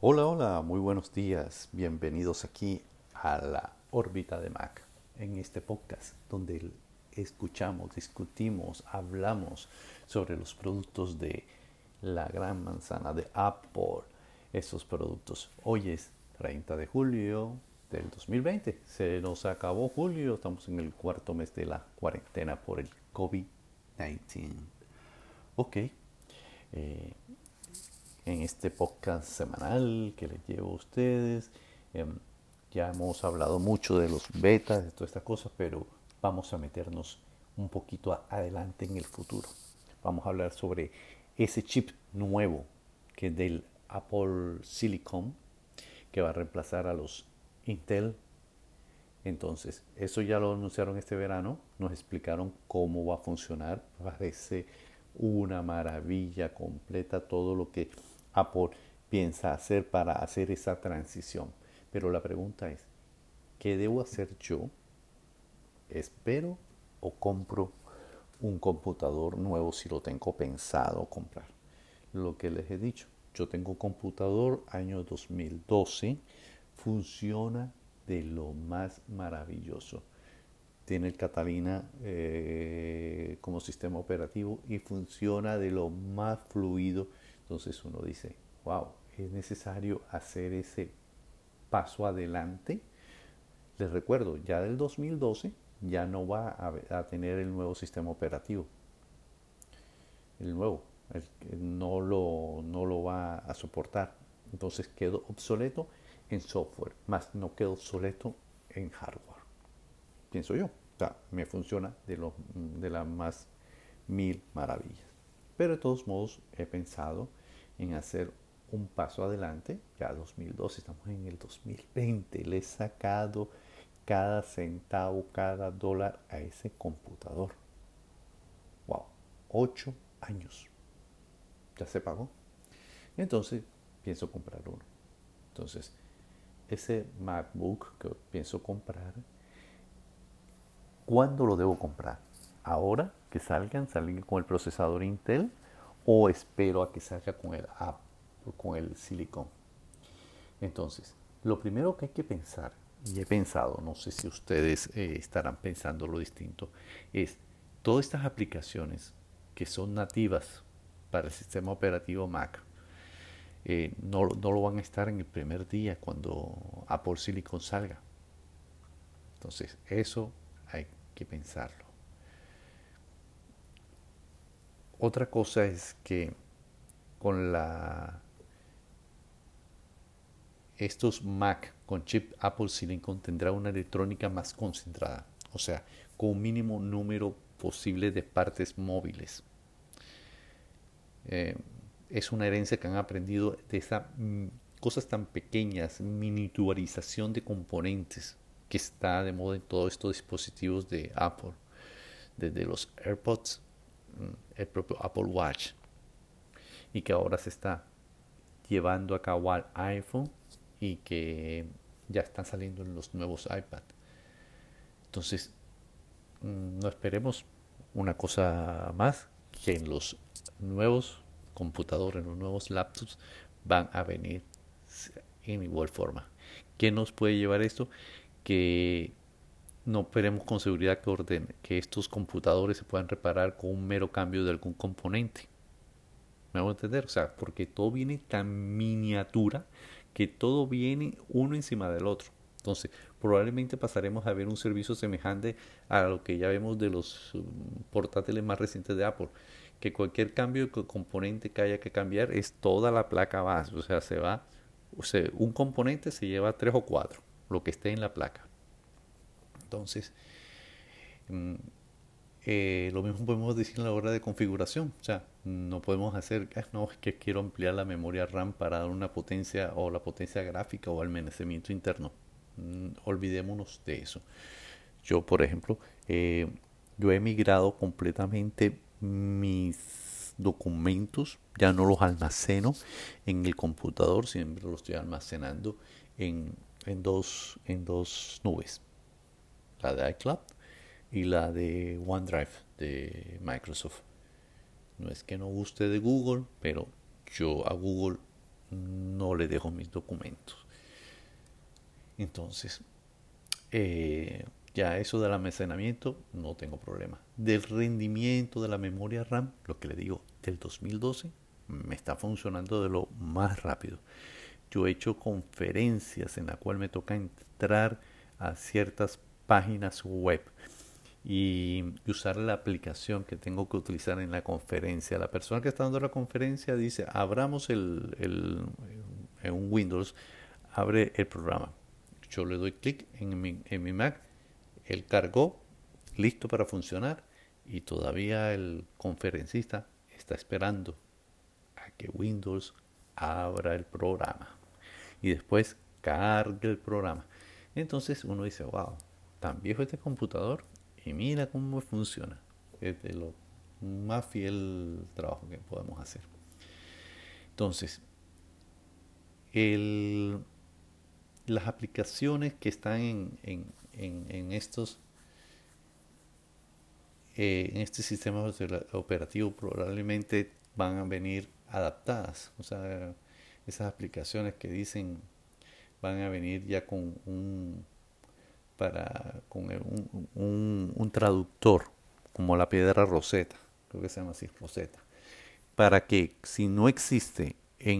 Hola, hola, muy buenos días. Bienvenidos aquí a la órbita de Mac, en este podcast donde escuchamos, discutimos, hablamos sobre los productos de la gran manzana de Apple. Esos productos. Hoy es 30 de julio del 2020. Se nos acabó julio, estamos en el cuarto mes de la cuarentena por el COVID-19. Ok, en este podcast semanal que les llevo a ustedes. Eh, ya hemos hablado mucho de los betas, de todas estas cosas, pero vamos a meternos un poquito adelante en el futuro. Vamos a hablar sobre ese chip nuevo que es del Apple Silicon, que va a reemplazar a los Intel. Entonces, eso ya lo anunciaron este verano, nos explicaron cómo va a funcionar, parece una maravilla completa todo lo que Apple piensa hacer para hacer esa transición. Pero la pregunta es, ¿qué debo hacer yo? ¿Espero o compro un computador nuevo si lo tengo pensado comprar? Lo que les he dicho, yo tengo un computador año 2012, funciona de lo más maravilloso. Tiene el Catalina como sistema operativo y funciona de lo más fluido. Entonces uno dice, wow, es necesario hacer ese paso adelante. Les recuerdo, ya del 2012 ya no va a tener el nuevo sistema operativo. El nuevo, no lo va a soportar. Entonces quedó obsoleto en software, más no quedó obsoleto en hardware. Pienso yo. O sea, me funciona de las más mil maravillas. Pero de todos modos he pensado en hacer un paso adelante. Ya 2012, estamos en el 2020. Le he sacado cada centavo, cada dólar a ese computador. Wow, 8 años. Ya se pagó. Entonces pienso comprar uno. Entonces, ese MacBook que pienso comprar, ¿cuándo lo debo comprar? ¿Ahora que salgan con el procesador Intel o espero a que salga con el con el Silicon? Entonces, lo primero que hay que pensar, y he pensado, no sé si ustedes estarán pensando lo distinto, es todas estas aplicaciones que son nativas para el sistema operativo Mac, no lo van a estar en el primer día cuando Apple Silicon salga. Entonces, eso hay que pensarlo. Otra cosa es que con estos Mac con chip Apple Silicon tendrá una electrónica más concentrada, o sea, con un mínimo número posible de partes móviles. Eh, es una herencia que han aprendido de esas cosas tan pequeñas, miniaturización de componentes que está de moda en todos estos dispositivos de Apple, desde los AirPods, el propio Apple Watch, y que ahora se está llevando a cabo al iPhone y que ya están saliendo en los nuevos iPad. Entonces, no esperemos una cosa más que en los nuevos computadores, en los nuevos laptops van a venir en igual forma. ¿Qué nos puede llevar esto? Que no esperemos con seguridad que estos computadores se puedan reparar con un mero cambio de algún componente. ¿Me hago entender? O sea, porque todo viene tan miniatura que todo viene uno encima del otro. Entonces, probablemente pasaremos a ver un servicio semejante a lo que ya vemos de los portátiles más recientes de Apple, que cualquier cambio de componente que haya que cambiar es toda la placa base, o sea, un componente se lleva tres o cuatro, lo que esté en la placa. Entonces, mm, lo mismo podemos decir a la hora de configuración. O sea, no podemos hacer, no, es que quiero ampliar la memoria RAM para dar una potencia o la potencia gráfica o almacenamiento interno. Olvidémonos de eso. Yo, por ejemplo, yo he migrado completamente mis documentos, ya no los almaceno en el computador, siempre los estoy almacenando en, en dos nubes, la de iCloud y la de OneDrive de Microsoft. No es que no guste de Google, pero yo a Google no le dejo mis documentos. Entonces, ya eso del almacenamiento no tengo problema. Del rendimiento de la memoria RAM, lo que le digo, del 2012 me está funcionando de lo más rápido. Yo he hecho conferencias en la cual me toca entrar a ciertas páginas web y usar la aplicación que tengo que utilizar en la conferencia. La persona que está dando la conferencia dice, abramos en un Windows, abre el programa. Yo le doy clic en mi Mac, él cargó, listo para funcionar, y todavía el conferencista está esperando a que Windows abra el programa y después cargue el programa. Entonces uno dice, wow, tan viejo este computador y mira cómo funciona. Es de lo más fiel trabajo que podemos hacer. Entonces, el, las aplicaciones que están en estos en este sistema operativo probablemente van a venir adaptadas. O sea, esas aplicaciones que dicen van a venir ya con un traductor, como la piedra Rosetta, creo que se llama así, Rosetta, para que si no existe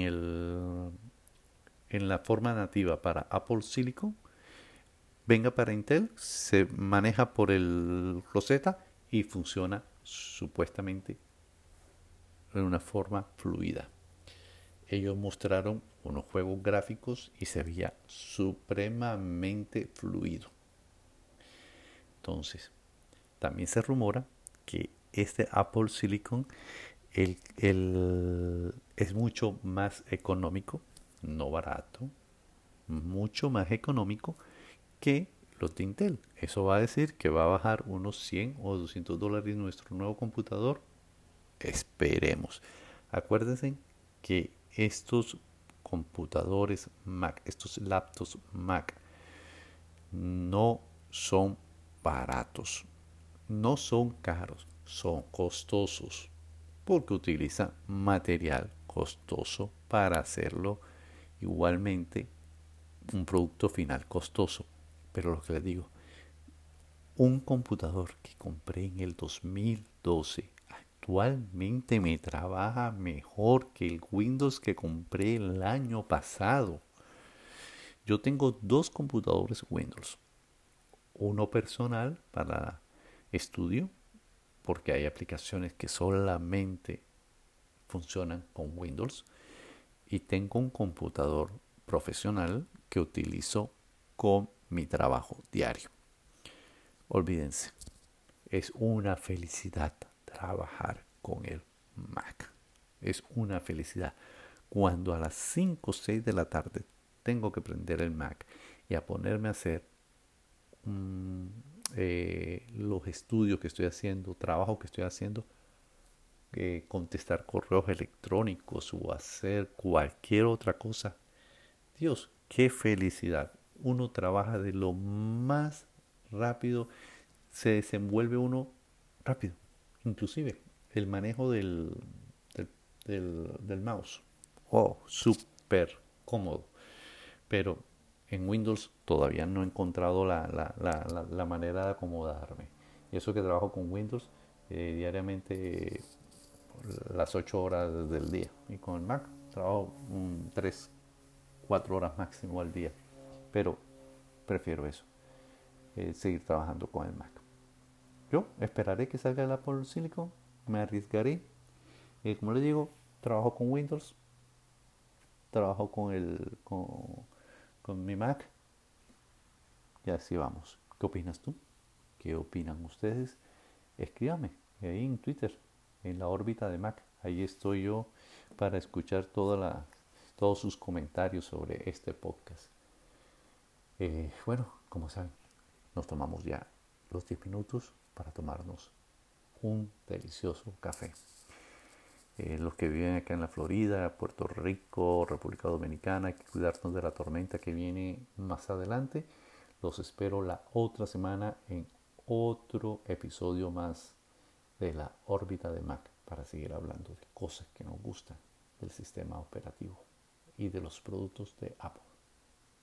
en la forma nativa para Apple Silicon, venga para Intel, se maneja por el Rosetta y funciona supuestamente de una forma fluida. Ellos mostraron unos juegos gráficos y se veía supremamente fluido. Entonces, también se rumora que este Apple Silicon es mucho más económico, no barato, mucho más económico que los de Intel. Eso va a decir que va a bajar unos 100 o $200 nuestro nuevo computador. Esperemos. Acuérdense que estos computadores Mac, estos laptops Mac, no son baratos, no son caros, son costosos, porque utilizan material costoso para hacerlo igualmente un producto final costoso. Pero lo que les digo, un computador que compré en el 2012 actualmente me trabaja mejor que el Windows que compré el año pasado. Yo tengo dos computadores Windows, uno personal para estudio, porque hay aplicaciones que solamente funcionan con Windows, y tengo un computador profesional que utilizo con mi trabajo diario. Olvídense, es una felicidad trabajar con el Mac. Es una felicidad. Cuando a las 5 o 6 de la tarde tengo que prender el Mac y a ponerme a hacer los estudios que estoy haciendo, trabajo que estoy haciendo, contestar correos electrónicos o hacer cualquier otra cosa. Dios, qué felicidad. Uno trabaja de lo más rápido, se desenvuelve uno rápido. Inclusive el manejo del mouse. Oh, súper cómodo. Pero en Windows todavía no he encontrado la manera de acomodarme. Y eso que trabajo con Windows diariamente las 8 horas del día. Y con el Mac trabajo 3, 4 horas máximo al día. Pero prefiero eso, seguir trabajando con el Mac. Yo esperaré que salga el Apple Silicon, me arriesgaré. Como les digo, trabajo con Windows, trabajo con mi Mac y así vamos. ¿Qué opinas tú? ¿Qué opinan ustedes? Escríbame ahí en Twitter, en la órbita de Mac. Ahí estoy yo para escuchar todos sus comentarios sobre este podcast. Bueno, como saben, nos tomamos ya los 10 minutos para tomarnos un delicioso café. Los que viven acá en la Florida, Puerto Rico, República Dominicana, hay que cuidarnos de la tormenta que viene más adelante. Los espero la otra semana en otro episodio más de la órbita de Mac para seguir hablando de cosas que nos gustan del sistema operativo y de los productos de Apple.